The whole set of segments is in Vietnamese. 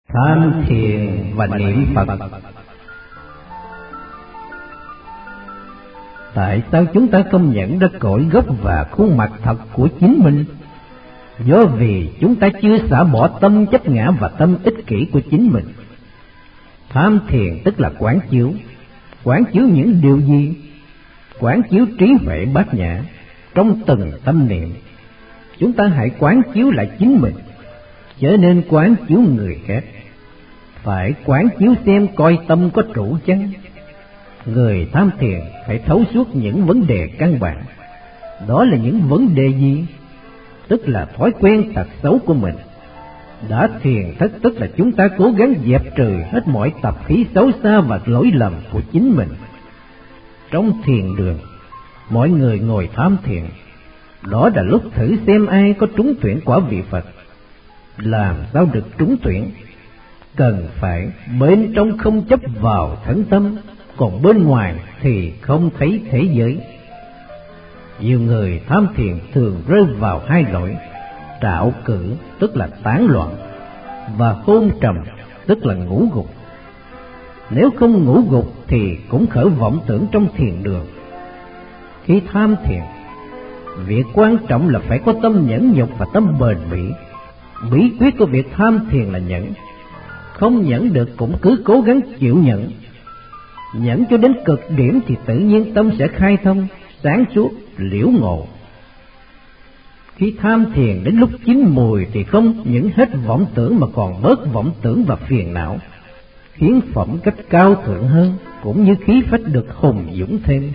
Tham thiền và niệm Phật. Tại sao chúng ta không nhận ra cội gốc và khuôn mặt thật của chính mình? Do vì chúng ta chưa xả bỏ tâm chấp ngã và tâm ích kỷ của chính mình. Tham thiền tức là quán chiếu những điều gì? Quán chiếu trí huệ bát nhã trong từng tâm niệm. Chúng ta hãy quán chiếu lại chính mình, chớ nên quán chiếu người khác. Phải quán chiếu xem coi tâm có trụ chăng. Người tham thiền phải thấu suốt những vấn đề căn bản. Đó là những vấn đề gì? Tức là thói quen tật xấu của mình. Đã thiền thất tức là chúng ta cố gắng dẹp trừ hết mọi tập khí xấu xa và lỗi lầm của chính mình. Trong thiền đường, mọi người ngồi tham thiền. Đó là lúc thử xem ai có trúng tuyển quả vị Phật. Làm sao được trúng tuyển? Cần phải bên trong không chấp vào thân tâm, còn bên ngoài thì không thấy thế giới. Nhiều người tham thiền thường rơi vào hai lỗi: trạo cử tức là tán loạn, và hôn trầm tức là ngủ gục. Nếu không ngủ gục thì cũng khởi vọng tưởng trong thiền đường. Khi tham thiền, việc quan trọng là phải có tâm nhẫn nhục và tâm bền bỉ. Bí quyết của việc tham thiền là nhẫn. Không nhẫn được cũng cứ cố gắng chịu nhẫn. Nhẫn cho đến cực điểm thì tự nhiên tâm sẽ khai thông, sáng suốt, liễu ngộ. Khi tham thiền đến lúc chín mùi thì không những hết vọng tưởng mà còn bớt vọng tưởng và phiền não, khiến phẩm cách cao thượng hơn, cũng như khí phách được hùng dũng thêm.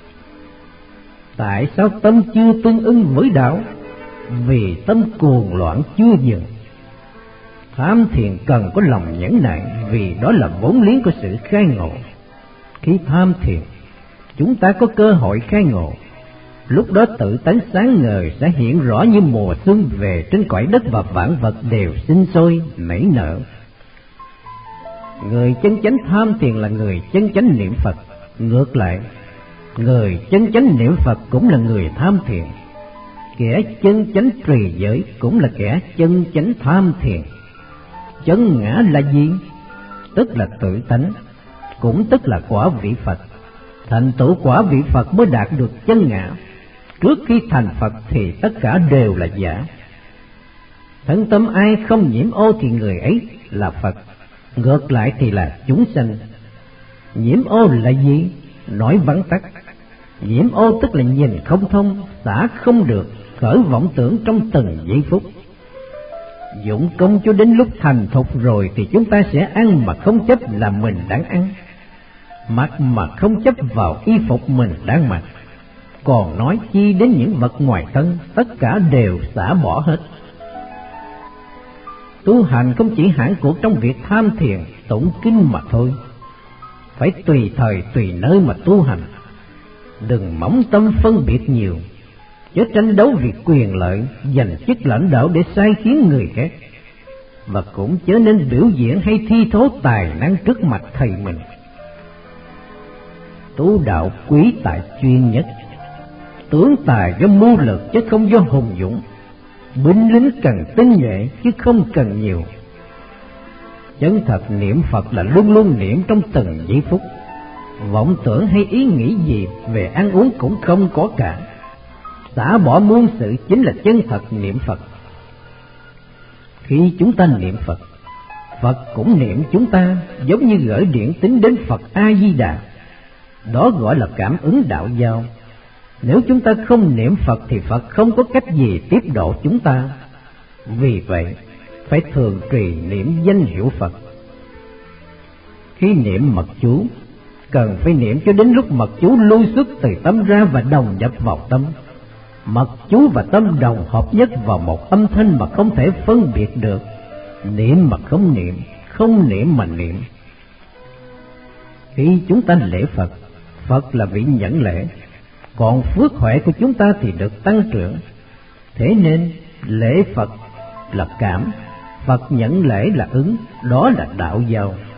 Tại sao tâm chưa tương ưng với đạo? Vì tâm cuồng loạn chưa dừng. Tham thiền cần có lòng nhẫn nại, vì đó là vốn liếng của sự khai ngộ. Khi tham thiền, chúng ta có cơ hội khai ngộ. Lúc đó tự tánh sáng ngời sẽ hiện rõ như mùa xuân về trên cõi đất, và vạn vật đều sinh sôi nảy nở. Người chân chánh tham thiền là người chân chánh niệm Phật. Ngược lại, người chân chánh niệm Phật cũng là người tham thiền. Kẻ chân chánh trì giới cũng là kẻ chân chánh tham thiền. Chân ngã là gì? Tức là tự tánh, cũng tức là quả vị Phật. Thành tựu quả vị Phật mới đạt được chân ngã. Trước khi thành Phật thì tất cả đều là giả. Thân tâm ai không nhiễm ô thì người ấy là Phật. Ngược lại thì là chúng sanh. Nhiễm ô là gì? Nói vắn tắt, nhiễm ô tức là nhìn không thông, xả không được, khởi vọng tưởng trong từng giây phút. Dụng công cho đến lúc thành thục rồi thì chúng ta sẽ ăn mà không chấp là mình đang ăn, mặc mà không chấp vào y phục mình đang mặc. Còn nói chi đến những vật ngoài thân, tất cả đều xả bỏ hết. Tu hành không chỉ hãng cuộc trong việc tham thiền, tụng kinh mà thôi. Phải tùy thời tùy nơi mà tu hành. Đừng mỏng tâm phân biệt nhiều, chớ tranh đấu vì quyền lợi, giành chức lãnh đạo để sai khiến người khác. Và cũng chớ nên biểu diễn hay thi thố tài năng trước mặt thầy mình. Tu đạo quý tại chuyên nhất, tướng tài do mưu lực chứ không do hùng dũng. Binh lính cần tinh nhuệ chứ không cần nhiều. Chân thật niệm Phật là luôn luôn niệm trong từng giây phút. Vọng tưởng hay ý nghĩ gì về ăn uống cũng không có cả. Xả bỏ muôn sự chính là chân thật niệm Phật. Khi chúng ta niệm Phật, Phật cũng niệm chúng ta, giống như gửi điện tín đến Phật A Di Đà. Đó gọi là cảm ứng đạo giao. Nếu chúng ta không niệm Phật thì Phật không có cách gì tiếp độ chúng ta. Vì vậy, phải thường trì niệm danh hiệu Phật. Khi niệm mật chú, cần phải niệm cho đến lúc mật chú lui xuất từ tâm ra và đồng nhập vào tâm. Mật chú và tâm đồng hợp nhất vào một âm thanh mà không thể phân biệt được. Niệm mà không niệm, không niệm mà niệm. Khi chúng ta lễ Phật, Phật là vị nhẫn lễ, còn phước huệ của chúng ta thì được tăng trưởng. Thế nên lễ Phật là cảm, Phật nhẫn lễ là ứng, đó là đạo giao.